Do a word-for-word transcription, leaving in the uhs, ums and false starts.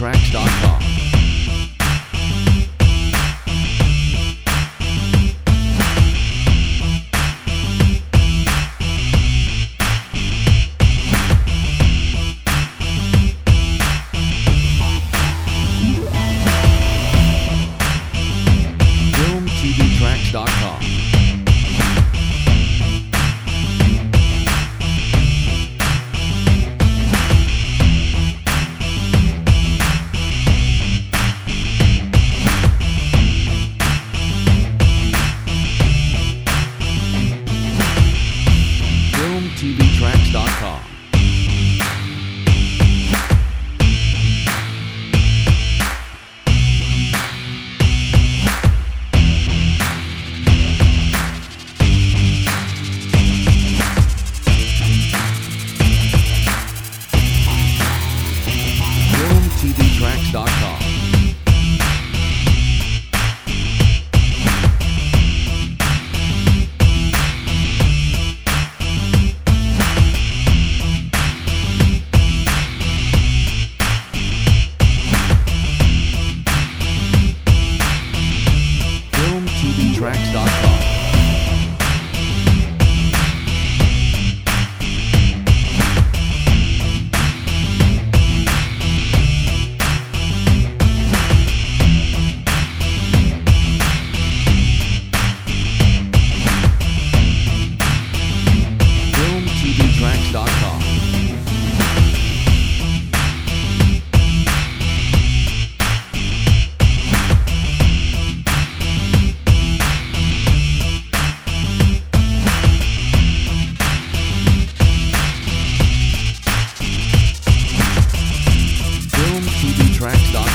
Tracks dot com. Film T V Tracks dot com. Film T V Tracks dot com. Film T V Tracks dot com. Film T V Tracks dot com. Film T V Tracks dot com. Film T V Tracks dot com.